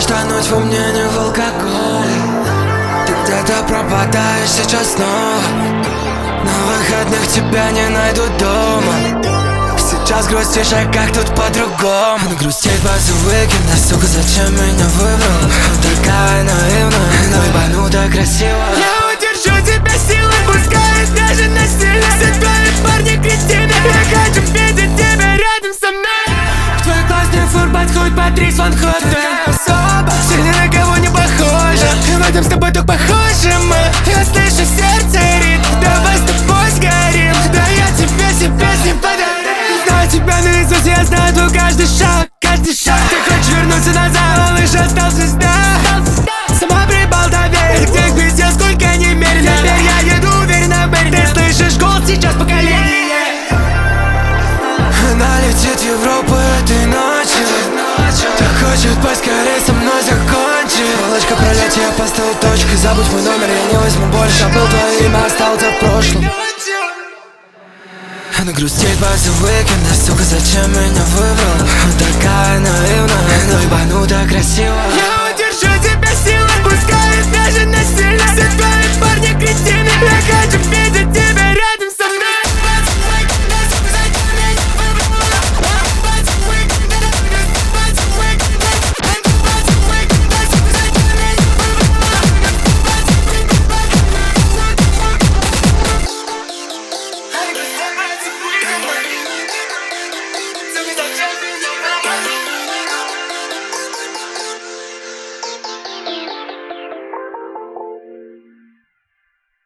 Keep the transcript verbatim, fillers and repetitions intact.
Хочешь тонуть во мне не в алкоголе. Ты где-то пропадаешь сейчас снова. На выходных тебя не найду дома. Сейчас грустишь, а как тут по-другому? Ну грустить после уикенда, сука, зачем меня выбрал? Такая наивная, но ебанута красивая. Я удержу тебя силой, пускай даже насильно. Все твои парни кретины, я хочу видеть тебя рядом со мной. В твой классный фур подходит Патрис Ван Хоттен. Особо сильно на кого не похожа. В этом с тобой так похожи мы. Я слышу в сердце ритм. Давай с тобой сгорим. Да я тебе все песни подарю. Знаю тебя наизусть, я знаю твой каждый шаг, каждый шаг. Ты хочешь вернуться назад, малыш, остался звезда. Сама прибалдовей, где где сколько немерено. Теперь я еду уверенно в Берни. Ты слышишь голос сейчас поколения. Она летит в Европу этой ночью. Так хочет поскорее со мной закончить. Палочка пролетит, я поставил точку. Забудь мой номер, я не возьму больше. Забыл твое имя, остался в прошлом. Она грустит после уикенда, сука, зачем меня выбрал? Такая наивная, но ебанута красивая.